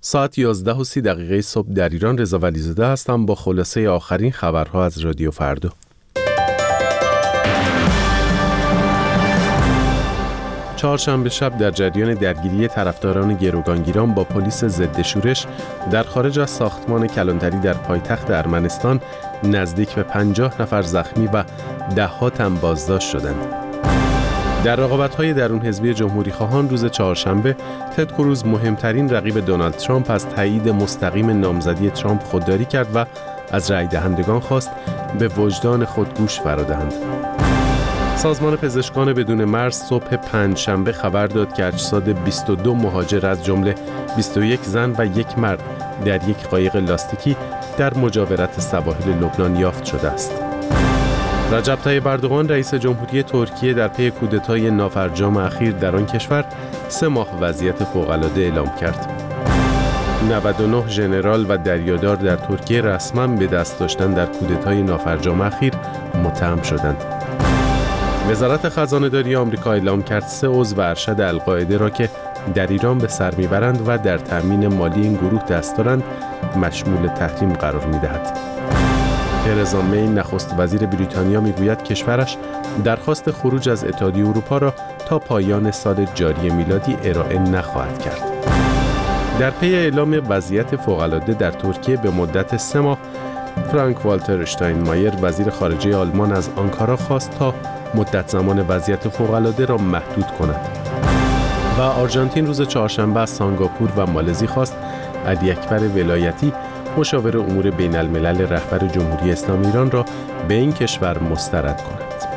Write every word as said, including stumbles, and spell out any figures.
ساعت یازده و سی دقیقه صبح در ایران. رضا ولیزاده هستم با خلاصه آخرین خبرها از رادیو فردا. چهارشنبه شب در جریان درگیری طرفداران گروگانگیران با پلیس ضد شورش در خارج از ساختمان کلانتری در پایتخت ارمنستان نزدیک به پنجاه نفر زخمی و ده‌ها تن بازداشت شدند. در رقابت‌های درون حزبی جمهوری‌خواهان روز چهارشنبه، تد کروز مهمترین رقیب دونالد ترامپ از تایید مستقیم نامزدی ترامپ خودداری کرد و از رای دهندگان خواست به وجدان خود گوش فرادهند. سازمان پزشکان بدون مرز صبح پنجشنبه خبر داد که اجساد بیست و دو مهاجر از جمله بیست و یک زن و یک مرد در یک قایق لاستیکی در مجاورت سواحل لبنان یافت شده است. رجب طیب اردوغان رئیس جمهوری ترکیه در پی کودتای نافرجام اخیر در آن کشور سه ماه وضعیت فوق‌العاده اعلام کرد. نود و نه ژنرال و دریادار در ترکیه رسما به دست داشتن در کودتای نافرجام اخیر متهم شدند. وزارت خزانه‌داری آمریکا اعلام کرد سه عضو ارشد القاعده را که در ایران به سر میبرند و در تامین مالی این گروه دست دارند مشمول تحریم قرار میدهد. ترزا می نخست وزیر بریتانیا میگوید کشورش درخواست خروج از اتحادیه اروپا را تا پایان سال جاری میلادی ارائه نخواهد کرد. در پی اعلام وضعیت فوق‌العاده در ترکیه به مدت سه ماه، فرانک والتر اشتاینمایر وزیر خارجه آلمان از آنکارا خواست تا مدت زمان وضعیت فوق‌العاده را محدود کند. و آرژانتین روز چهارشنبه از سنگاپور و مالزی خواست علی اکبر ولایتی مشاور امور بین الملل رهبر جمهوری اسلامی ایران را به این کشور مسترد کند.